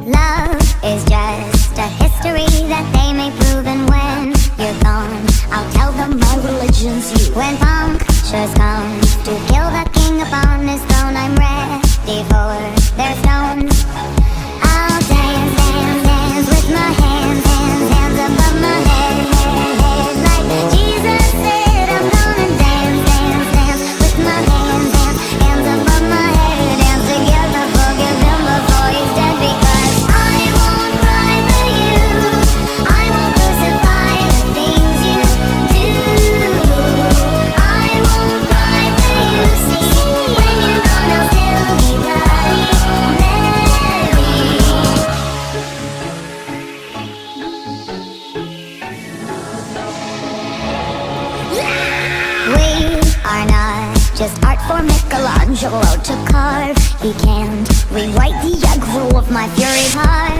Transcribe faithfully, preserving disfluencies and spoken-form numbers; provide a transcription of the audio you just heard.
Love is just a history that they may prove, and when you're gone, I'll tell them my religion's you. When punctures come to kill the king upon his throne, I'm ready for their stones. I'll dance, dance, dance with my hands, hands, hands above my head, head, head. Like Jesus said, I'm gonna dance, dance, dance with my hands, hands, hands above my head. Dance together, forgive him before he's dead, because I won't cry for you, I won't crucify the things you do. I won't cry for you, see, when you're gone I'll still be bloody Mary. We are not just art for Michelangelo to carve. He can't rewrite the aggro of my fury heart.